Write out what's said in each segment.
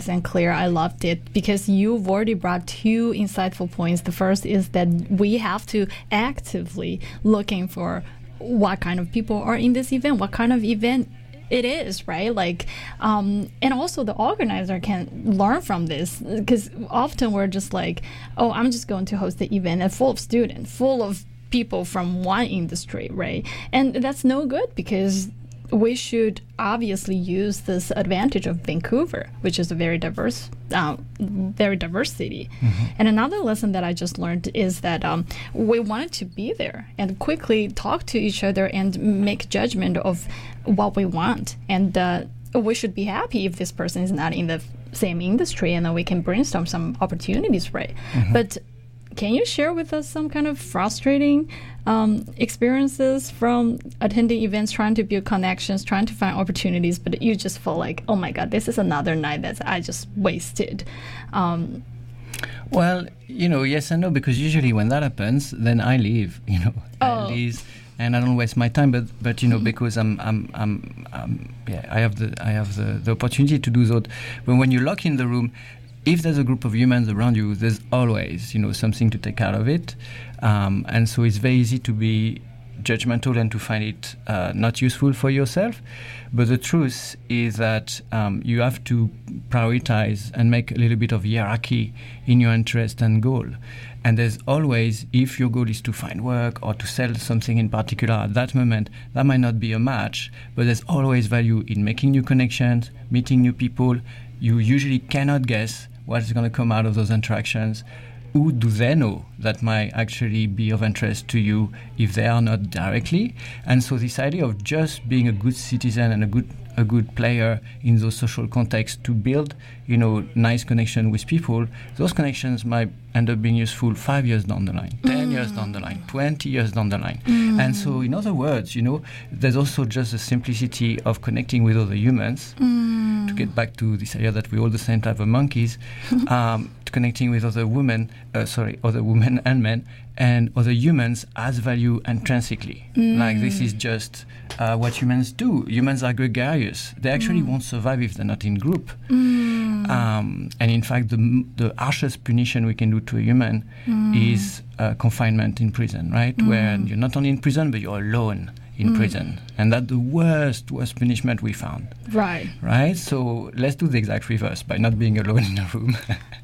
and clear. I loved it because you've already brought two insightful points. The first is that we have to actively looking for what kind of people are in this event, what kind of event it is, right? Like, and also the organizer can learn from this, because often we're just like, oh, I'm just going to host the event and full of students, full of people from one industry, right? And that's no good, because we should obviously use this advantage of Vancouver, which is a very diverse city. Mm-hmm. And another lesson that I just learned is that we wanted to be there and quickly talk to each other and make judgment of what we want. And we should be happy if this person is not in the same industry, and then we can brainstorm some opportunities, right? Mm-hmm. But can you share with us some kind of frustrating experiences from attending events, trying to build connections, trying to find opportunities, but you just feel like, oh my God, this is another night that I just wasted? Well, yes and no, because usually when that happens, then I leave, I leave, and I don't waste my time. But mm-hmm. because I have the opportunity to do that. But when you lock in the room, if there's a group of humans around you, there's always, something to take out of it. And so it's very easy to be judgmental and to find it not useful for yourself. But the truth is that you have to prioritize and make a little bit of hierarchy in your interest and goal. And there's always, if your goal is to find work or to sell something in particular at that moment, that might not be a match, but there's always value in making new connections, meeting new people. You usually cannot guess what's going to come out of those interactions. Who do they know that might actually be of interest to you if they are not directly? And so this idea of just being a good citizen and a good player in those social contexts to build, nice connection with people, those connections might end up being useful 5 years down the line, 10 years down the line, 20 years down the line. And so in other words, there's also just the simplicity of connecting with other humans, to get back to this idea that we're all the same type of monkeys, connecting with other women and men, and other humans as value intrinsically. Like, this is just what humans do. Humans are gregarious. They actually won't survive if they're not in group. And in fact, the harshest punition we can do to a human is confinement in prison, right? Where you're not only in prison, but you're alone in prison. And that's the worst punishment we found. Right? So let's do the exact reverse by not being alone in a room.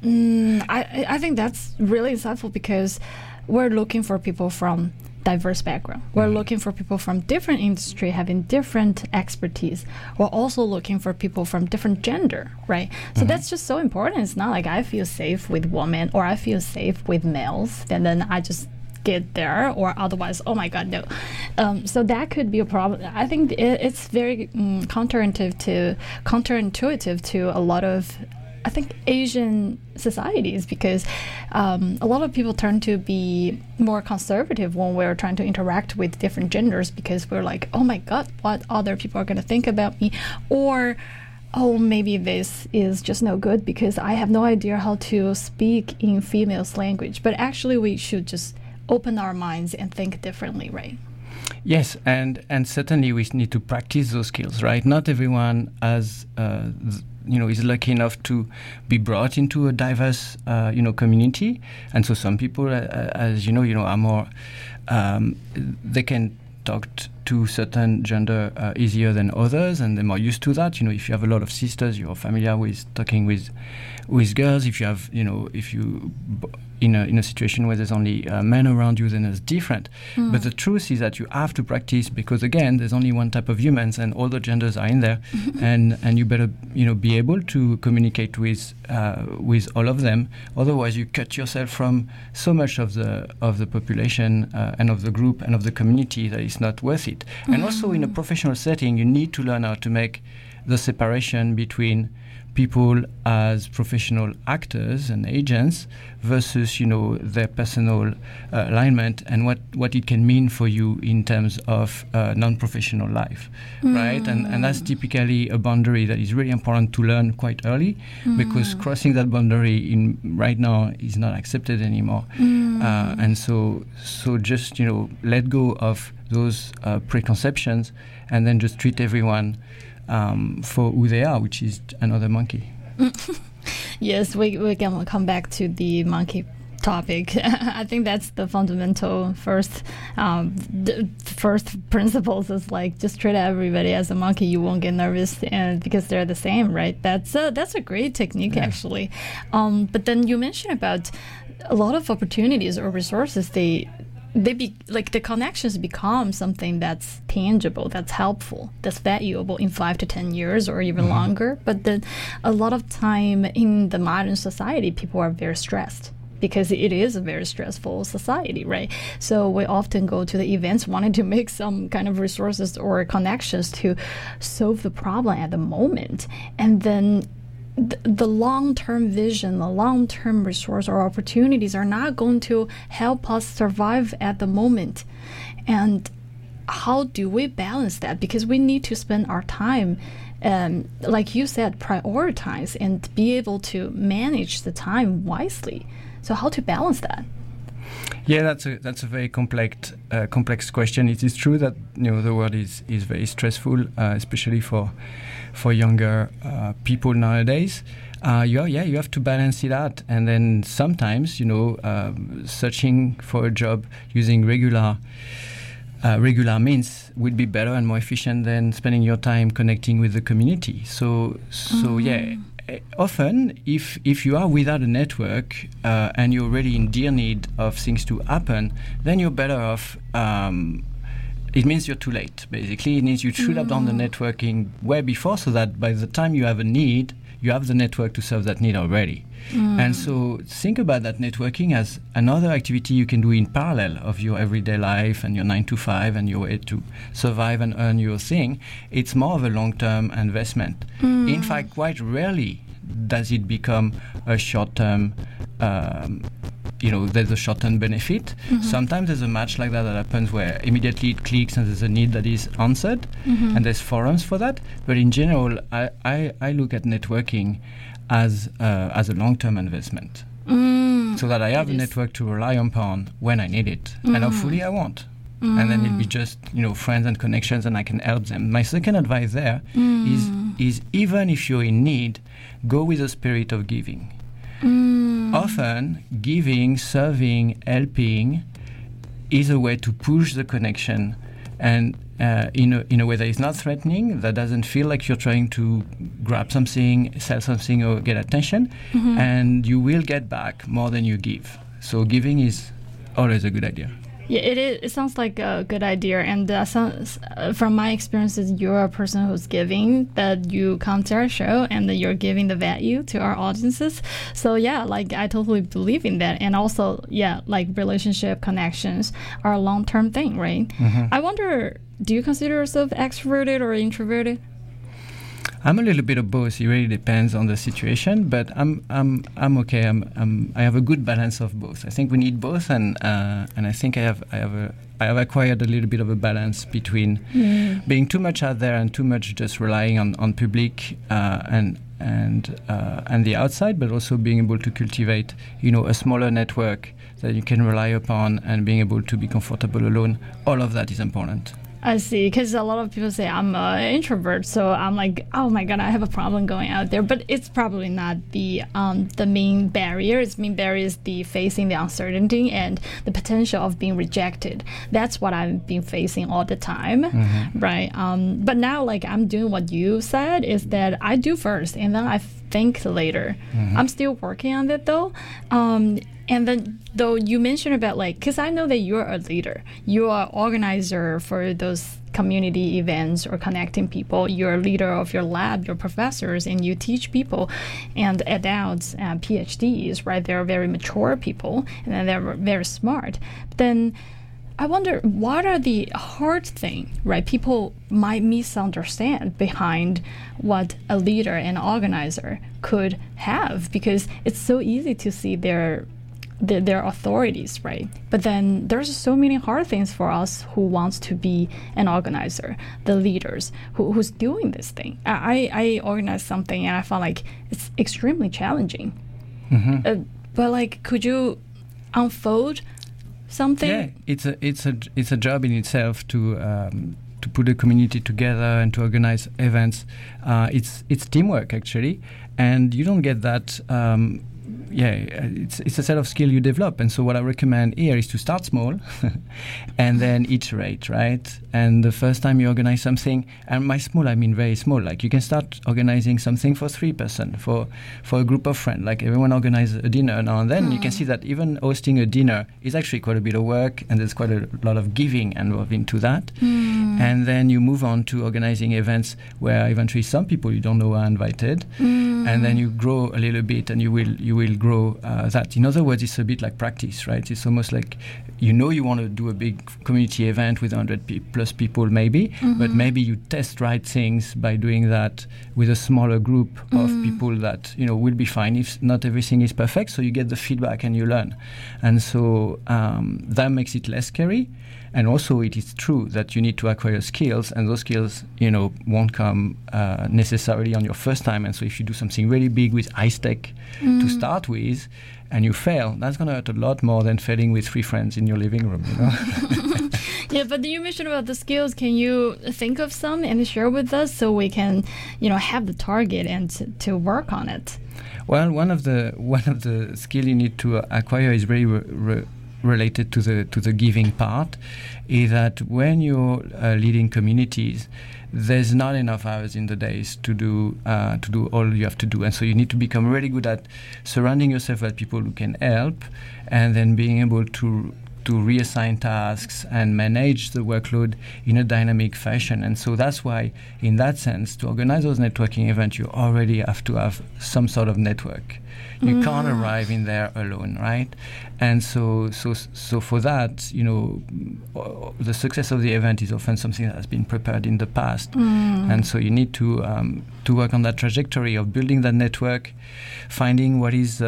I think that's really insightful, because we're looking for people from diverse background. We're looking for people from different industry having different expertise. We're also looking for people from different gender, right? So that's just so important. It's not like I feel safe with women or I feel safe with males, and then I just get there, or otherwise, oh my God, no. So that could be a problem. I think it's very counterintuitive to a lot of, I think, Asian societies, because a lot of people turn to be more conservative when we're trying to interact with different genders, because we're like, oh my God, what other people are going to think about me? Or, oh, maybe this is just no good because I have no idea how to speak in female's language. But actually, we should just open our minds and think differently, right? Yes, and certainly we need to practice those skills, right? Not everyone has is lucky enough to be brought into a diverse, community. And so some people, as are more, they can talk to certain gender easier than others, and they're more used to that. If you have a lot of sisters, you're familiar with talking with girls. If you have, if you in a situation where there's only men around you, then it's different. But the truth is that you have to practice, because again, there's only one type of humans, and all the genders are in there, and you better be able to communicate with all of them. Otherwise, you cut yourself from so much of the population and of the group and of the community that it's not worth it. And also in a professional setting, you need to learn how to make the separation between people as professional actors and agents versus, their personal alignment and what it can mean for you in terms of non-professional life, right? And that's typically a boundary that is really important to learn quite early, because crossing that boundary right now is not accepted anymore. And so just, let go of those preconceptions and then just treat everyone for who they are, which is another monkey. Yes, we can come back to the monkey topic. I think that's the fundamental first principles is like just treat everybody as a monkey. You won't get nervous, and because they're the same, right? That's a great technique actually. But then you mentioned about a lot of opportunities or resources. Like the connections become something that's tangible, that's helpful, that's valuable in 5 to 10 years or even longer. But then a lot of time in the modern society, people are very stressed because it is a very stressful society, right? So we often go to the events wanting to make some kind of resources or connections to solve the problem at the moment. And then the long-term vision, the long-term resource or opportunities are not going to help us survive at the moment. And how do we balance that? Because we need to spend our time, like you said, prioritize and be able to manage the time wisely. So how to balance that? Yeah, that's a very complex question. It is true that the world is very stressful, especially for younger people nowadays. You have to balance it out, and then sometimes searching for a job using regular means would be better and more efficient than spending your time connecting with the community. So yeah. Often, if you are without a network and you're already in dear need of things to happen, then you're better off. It means you're too late, basically. It means you should have done the networking way before, so that by the time you have a need, you have the network to serve that need already. And so think about that networking as another activity you can do in parallel of your everyday life and your 9 to 5 and your way to survive and earn your thing. It's more of a long-term investment. In fact, quite rarely does it become a short-term there's a short-term benefit. Sometimes there's a match like that happens where immediately it clicks and there's a need that is answered, and there's forums for that. But in general, I look at networking as a long-term investment, so that I have a network to rely upon when I need it, and hopefully I won't. And then it'll be just friends and connections, and I can help them. My second advice there is even if you're in need, go with the spirit of giving. Often, giving, serving, helping is a way to push the connection, and in a way that is not threatening, that doesn't feel like you're trying to grab something, sell something, or get attention, and you will get back more than you give. So giving is always a good idea. Yeah, it is. It sounds like a good idea, and from my experiences, you're a person who's giving. That you come to our show and that you're giving the value to our audiences. So yeah, like I totally believe in that, and also like relationship connections are a long-term thing, right? I wonder, do you consider yourself extroverted or introverted? I'm a little bit of both. It really depends on the situation, but I'm okay. I have a good balance of both. I think we need both, and I think I have acquired a little bit of a balance between being too much out there and too much just relying on public and the outside, but also being able to cultivate a smaller network that you can rely upon, and being able to be comfortable alone. All of that is important. I see, because a lot of people say I'm an introvert, so I'm like, oh my god, I have a problem going out there. But it's probably not the main barrier. Its main barrier is the facing the uncertainty and the potential of being rejected. That's what I've been facing all the time, right? But now, like I'm doing what you said, is that I do first, and then I think later. I'm still working on that though. And then, though, you mentioned about because I know that you're a leader, you're an organizer for those community events or connecting people. You're a leader of your lab, your professors, and you teach people and adults and PhDs, right? They're very mature people, and then they're very smart. But then I wonder, what are the hard things, right? People might misunderstand behind what a leader and organizer could have, because it's so easy to see their authorities, right? But then there's so many hard things for us who wants to be an organizer, the leaders who's doing this thing. I organized something and I found like it's extremely challenging. But could you unfold something? Yeah, it's a job in itself to put the community together and to organize events. It's teamwork actually. and you don't get that. It's a set of skill you develop. And so what I recommend here is to start small and then iterate, right? And the first time you organize something, and by small I mean very small, like you can start organizing something for 3 person, for a group of friends, like everyone organize a dinner now and then. You can see that even hosting a dinner is actually quite a bit of work, and there's quite a lot of giving involved into that. And then you move on to organizing events where eventually some people you don't know are invited, and then you grow a little bit, and you will grow that. In other words, it's a bit like practice, right? It's almost like you want to do a big community event with 100 plus people maybe, but maybe you test right things by doing that with a smaller group of people that will be fine if not everything is perfect. So you get the feedback and you learn, and so that makes it less scary. And also, it is true that you need to acquire skills, and those skills, won't come necessarily on your first time. And so, if you do something really big with high stake to start with, and you fail, that's going to hurt a lot more than failing with 3 friends in your living room. Yeah, but you mentioned about the skills. Can you think of some and share with us so we can, have the target and to work on it? Well, one of the skill you need to acquire is very related to the giving part, is that when you're leading communities, there's not enough hours in the days to do all you have to do, and so you need to become really good at surrounding yourself with people who can help, and then being able to reassign tasks and manage the workload in a dynamic fashion. And so that's why, in that sense, to organize those networking events, you already have to have some sort of network. You can't arrive in there alone, right? And so for that, the success of the event is often something that has been prepared in the past. And so you need to work on that trajectory of building that network, finding what is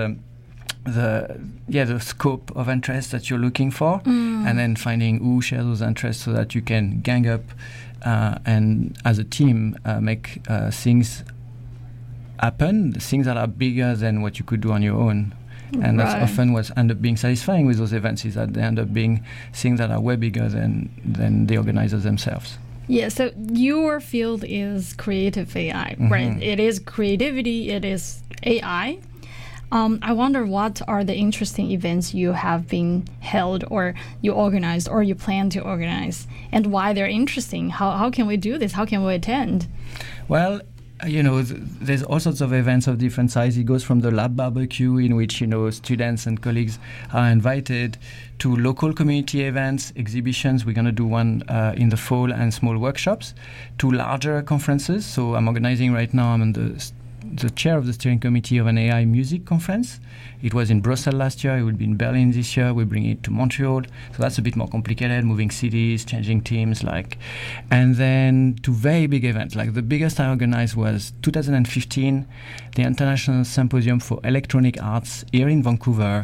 the scope of interest that you're looking for, and then finding who shares those interests so that you can gang up and as a team make things happen, things that are bigger than what you could do on your own. And that's often what ends up being satisfying with those events, is that they end up being things that are way bigger than the organizers themselves. Yeah, so your field is creative AI, right? It is creativity, it is AI. I wonder, what are the interesting events you have been held, or you organized, or you plan to organize, and why they're interesting? How can we do this? How can we attend? Well, there's all sorts of events of different sizes. It goes from the lab barbecue, in which students and colleagues are invited, to local community events, exhibitions. We're going to do one in the fall, and small workshops, to larger conferences. So I'm organizing right now. I'm on the chair of the steering committee of an AI music conference. It was in Brussels last year. It will be in Berlin this year. We bring it to Montreal. So that's a bit more complicated, moving cities, changing teams, and then to very big events. Like the biggest I organized was 2015, the International Symposium for Electronic Arts here in Vancouver.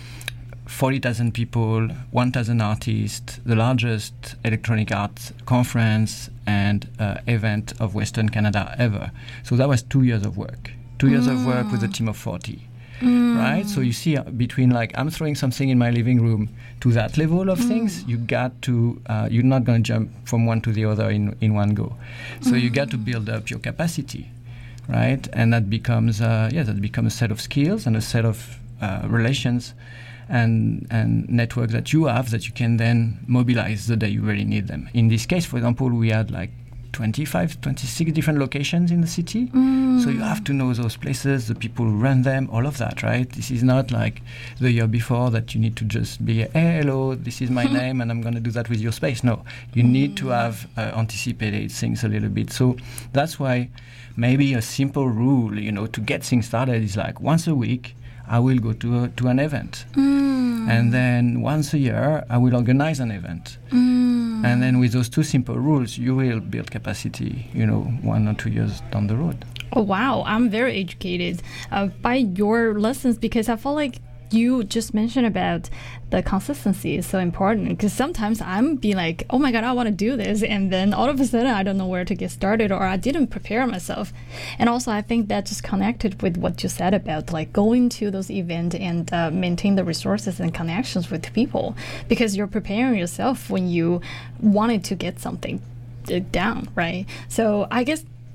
40,000 people, 1,000 artists, the largest electronic arts conference and event of Western Canada ever. So that was 2 years of work. 2 years of work with a team of 40. Right? So you see, between I'm throwing something in my living room to that level of things, you got to, you're not going to jump from one to the other in one go. So you got to build up your capacity, right? And that becomes, a set of skills and a set of relations and network that you have, that you can then mobilize the day you really need them. In this case, for example, we had 25, 26 different locations in the city. So you have to know those places, the people who run them, all of that, right? This is not like the year before that you need to just be, hey, hello, this is my name and I'm going to do that with your space. No, you need to have anticipated things a little bit. So that's why maybe a simple rule, to get things started is once a week, I will go to an event. And then once a year, I will organize an event. And then with those two simple rules, you will build capacity, 1 or 2 years down the road. Oh, wow. I'm very educated by your lessons, because I feel like you just mentioned about the consistency is so important, because sometimes I'm being like, oh my God, I want to do this. And then all of a sudden, I don't know where to get started, or I didn't prepare myself. And also, I think that just connected with what you said about going to those events and maintain the resources and connections with people, because you're preparing yourself when you wanted to get something down, right? So I guess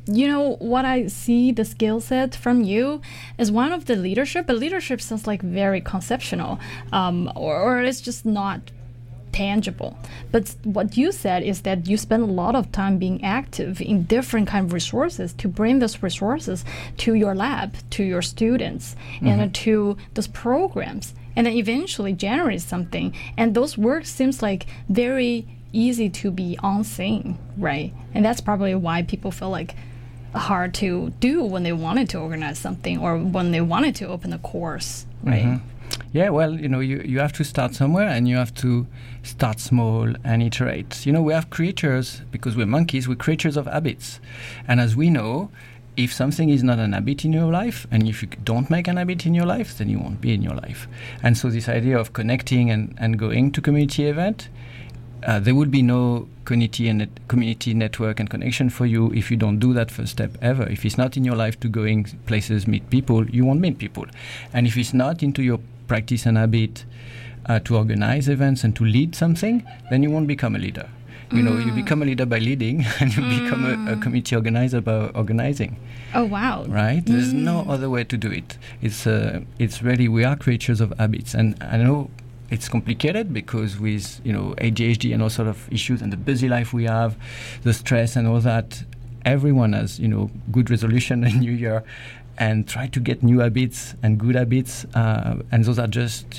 you know what I see the skill set from you is one of the leadership, but leadership sounds like very conceptual, or it's just not tangible. But what you said is that you spend a lot of time being active in different kind of resources to bring those resources to your lab, to your students, and to those programs, and then eventually generate something. And those works seems like very easy to be unseen, right? And that's probably why people feel like hard to do when they wanted to organize something or when they wanted to open a course, right? Yeah, well, you have to start somewhere, and you have to start small and iterate. We have creatures, because we're monkeys, we're creatures of habits. And as we know, if something is not an habit in your life, and if you don't make an habit in your life, then you won't be in your life. And so this idea of connecting and going to community event, there would be no community network and connection for you if you don't do that first step ever. If it's not in your life to going places, meet people, you won't meet people. And if it's not into your practice and habit to organize events and to lead something, then you won't become a leader. You become a leader by leading, and you become a community organizer by organizing. Oh, wow. Right? There's no other way to do it. It's really, we are creatures of habits. And I know it's complicated because with ADHD and all sort of issues and the busy life we have, the stress and all that, everyone has good resolution in New Year and try to get new habits and good habits, and those are just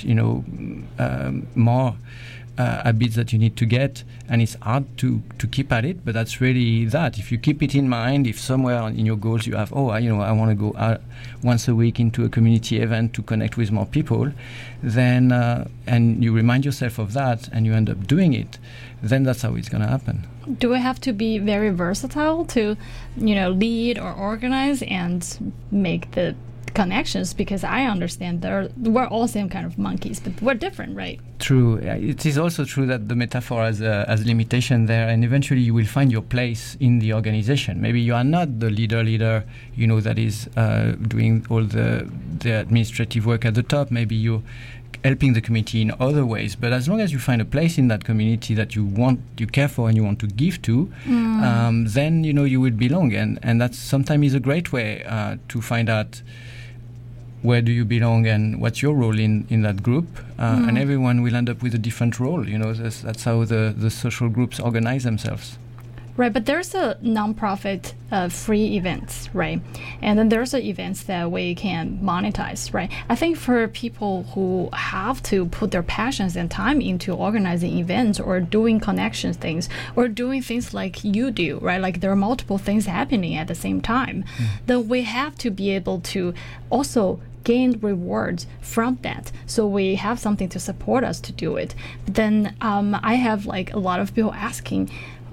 more habits that you need to get, and it's hard to keep at it. But that's really that. If you keep it in mind, if somewhere in your goals you have, I want to go out once a week into a community event to connect with more people, then and you remind yourself of that, and you end up doing it, then that's how it's going to happen. Do we have to be very versatile to, lead or organize and make the connections? Because I understand we're all same kind of monkeys, but we're different, right? True. It is also true that the metaphor has limitation there, and eventually you will find your place in the organization. Maybe you are not the leader, that is doing all the administrative work at the top. Maybe you're helping the community in other ways. But as long as you find a place in that community that you care for, and you want to give to, then you will belong. And that sometimes is a great way to find out where do you belong and what's your role in that group. And everyone will end up with a different role. That's how the social groups organize themselves. Right, but there's a nonprofit free events, right? And then there's events that we can monetize, right? I think for people who have to put their passions and time into organizing events or doing connections things or doing things like you do, right? Like there are multiple things happening at the same time. Then we have to be able to also gain rewards from that, so we have something to support us to do it. But then I have like a lot of people asking,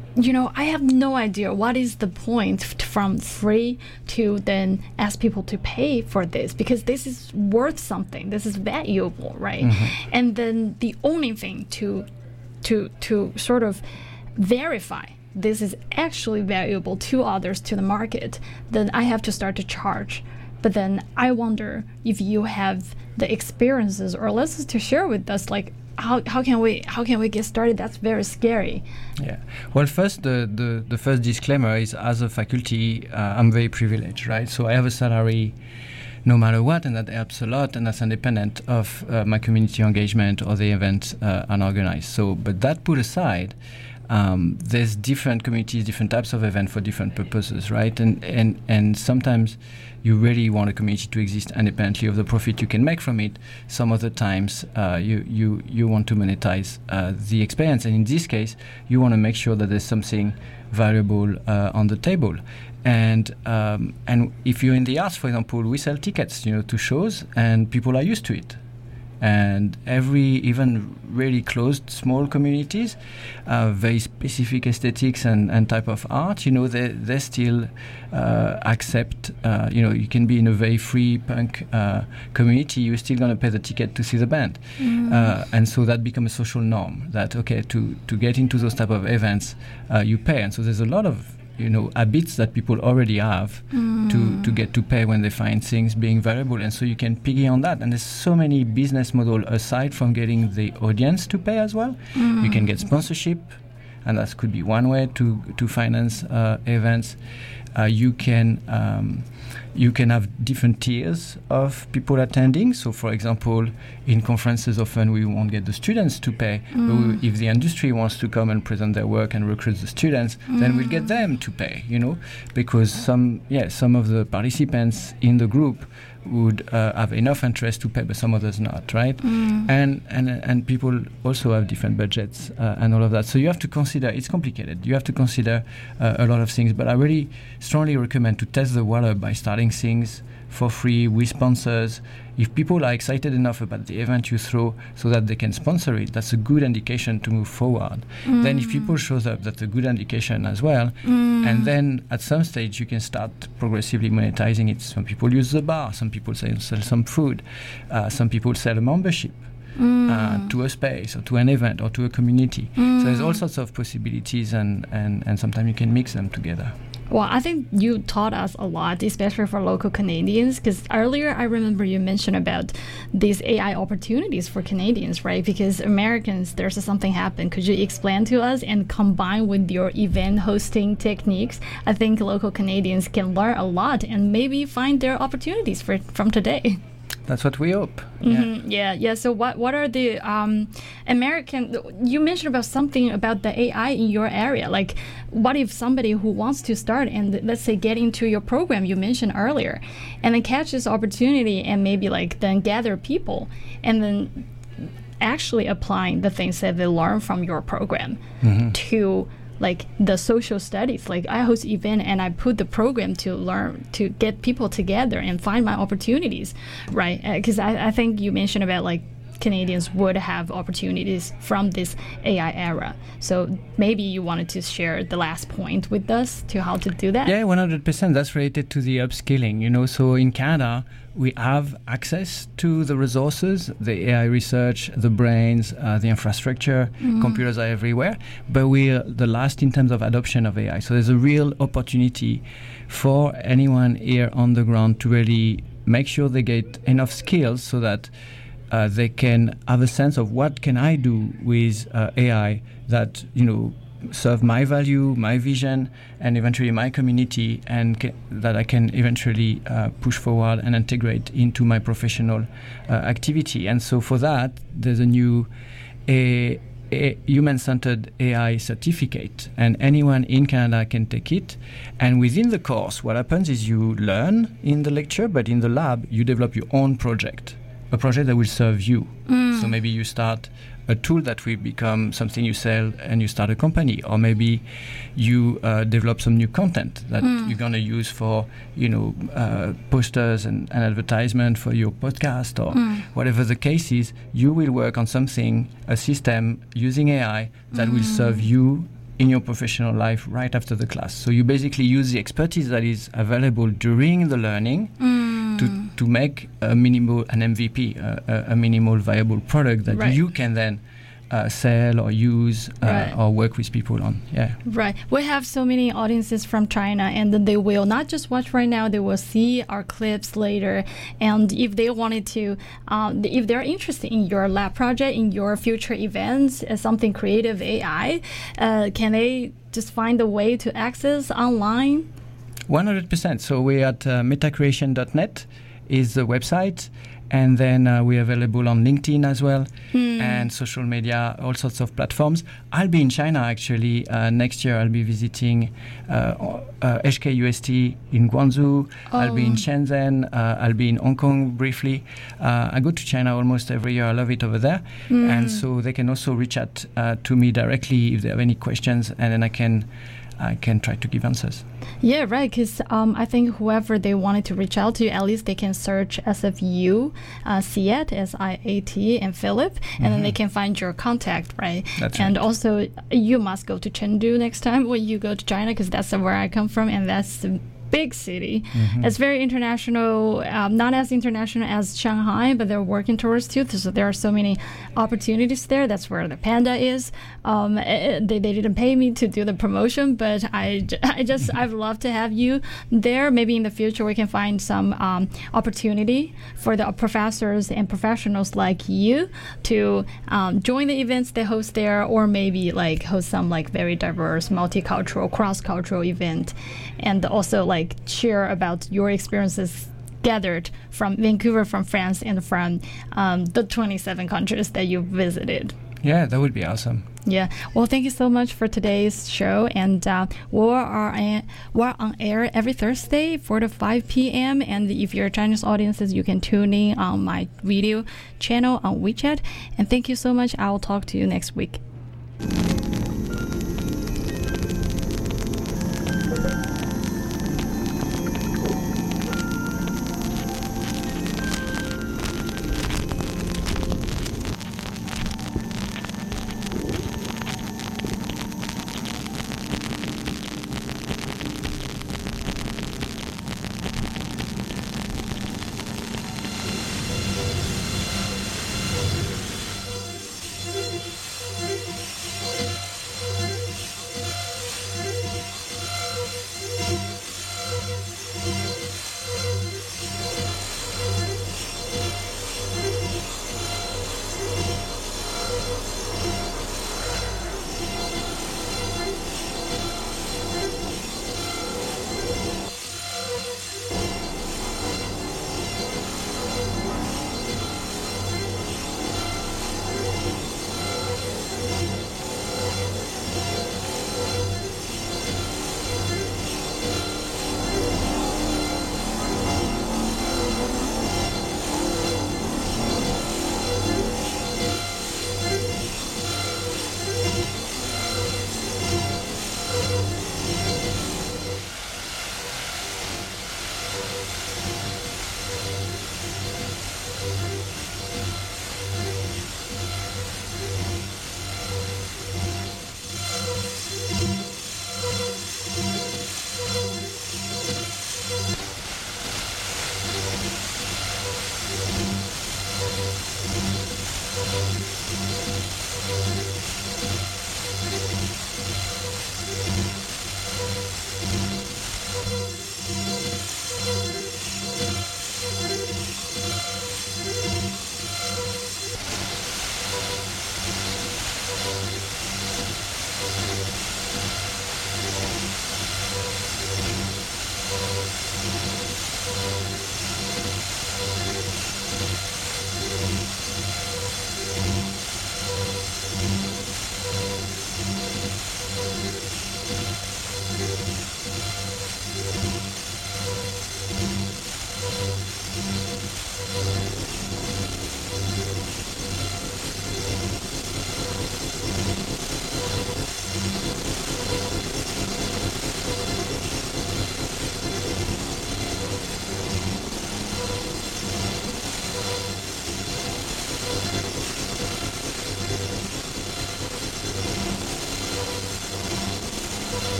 I have no idea what is the point from free to then ask people to pay for this, because this is worth something, this is valuable, right? And then the only thing to sort of verify this is actually valuable to others, to the market, then I have to start to charge. But then I wonder if you have the experiences or lessons to share with us, like how can we get started? That's very scary. Yeah. Well, first the first disclaimer is, as a faculty, I'm very privileged, right? So I have a salary no matter what, and that helps a lot, and that's independent of my community engagement or the event unorganized. So, but that put aside, there's different communities, different types of events for different purposes, right? And sometimes you really want a community to exist independently of the profit you can make from it. Some other times you want to monetize the experience, and in this case you want to make sure that there's something valuable on the table. And if you're in the arts, for example, we sell tickets to shows, and people are used to it. And even really closed small communities, very specific aesthetics and type of art, they still accept, you can be in a very free punk community, you're still going to pay the ticket to see the band. And so that becomes a social norm that, okay, to get into those type of events, you pay. And so there's a lot of habits that people already have to get to pay when they find things being valuable, and so you can piggy on that. And there's so many business models aside from getting the audience to pay as well. You can get sponsorship, and that could be one way to finance events. you can have different tiers of people attending. So, for example, in conferences, often we won't get the students to pay. But if the industry wants to come and present their work and recruit the students, then we'll get them to pay, because some of the participants in the group would have enough interest to pay, but some others not, right? And people also have different budgets and all of that. So you have to consider, it's complicated. You have to consider a lot of things, but I really strongly recommend to test the water by starting things for free with sponsors. If people are excited enough about the event you throw so that they can sponsor it, that's a good indication to move forward. Then if people shows up, that's a good indication as well. And then at some stage you can start progressively monetizing it. Some people use the bar, some people sell some food, some people sell a membership to a space or to an event or to a community. So there's all sorts of possibilities, and sometimes you can mix them together. Well, I think you taught us a lot, especially for local Canadians, because earlier I remember you mentioned about these AI opportunities for Canadians, right? Because Americans, there's something happened. Could you explain to us, and combine with your event hosting techniques, I think local Canadians can learn a lot and maybe find their opportunities from today. That's what we hope. Yeah. So what are the American? You mentioned about something about the AI in your area. Like, what if somebody who wants to start and let's say get into your program you mentioned earlier, and then catch this opportunity and maybe like then gather people and then actually applying the things that they learn from your program to like the social studies. Like, I host event and I put the program to learn to get people together and find my opportunities, right? Because I think you mentioned about like Canadians would have opportunities from this AI era. So maybe you wanted to share the last point with us to how to do that. Yeah, 100%. That's related to the upskilling. So in Canada, we have access to the resources, the AI research, the brains, the infrastructure. Computers are everywhere, but we are the last in terms of adoption of AI. So there's a real opportunity for anyone here on the ground to really make sure they get enough skills so that they can have a sense of what can I do with AI that serve my value, my vision, and eventually my community, and that I can eventually push forward and integrate into my professional activity. And so for that, there's a new human-centered AI certificate, and anyone in Canada can take it. And within the course, what happens is you learn in the lecture, but in the lab, you develop your own project, a project that will serve you. So maybe you start a tool that will become something you sell and you start a company, or maybe you develop some new content that you're going to use for posters and advertisement for your podcast, or whatever the case is. You will work on something, a system using AI that will serve you in your professional life right after the class. So you basically use the expertise that is available during the learning to make an MVP, a minimal viable product that you can then sell or use or work with people on. Right. We have so many audiences from China, and then they will not just watch right now, they will see our clips later. And if they wanted to, if they're interested in your lab project, in your future events, something creative AI, can they just find a way to access online? 100%. So we're at metacreation.net is the website. And then we're available on LinkedIn as well, and social media, all sorts of platforms. I'll be in China actually next year. I'll be visiting HKUST in Guangzoo. I'll be in Shenzhen. I'll be in Hong Kong briefly. I go to China almost every year. I love it over there. And so they can also reach out to me directly if they have any questions, and then I can try to give answers. Yeah, right, because I think whoever they wanted to reach out to, at least they can search SFU, Siat, S-I-A-T, and Philip, and then they can find your contact, right? That's and right. Also, you must go to Chengdu next time when you go to China, because that's where I come from, and that's big city. It's very international, not as international as Shanghai, but they're working towards too. So there are so many opportunities there. That's where the Panda is. They didn't pay me to do the promotion, but I'd love to have you there. Maybe in the future we can find some opportunity for the professors and professionals like you to join the events they host there, or maybe like host some like very diverse, multicultural, cross-cultural event, and also like share about your experiences gathered from Vancouver, from France, and from the 27 countries that you visited. Yeah, that would be awesome. Yeah. Well, thank you so much for today's show. And we're on air every Thursday, 4 to 5 p.m. And if you're Chinese audiences, you can tune in on my video channel on WeChat. And thank you so much. I will talk to you next week.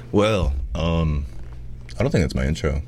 Well, I don't think that's my intro.